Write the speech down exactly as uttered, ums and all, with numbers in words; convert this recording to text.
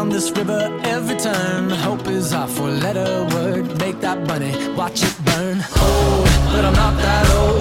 down this river every turn. Hope is our four-letter word. Make that money, watch it burn. Old, but I'm not that old.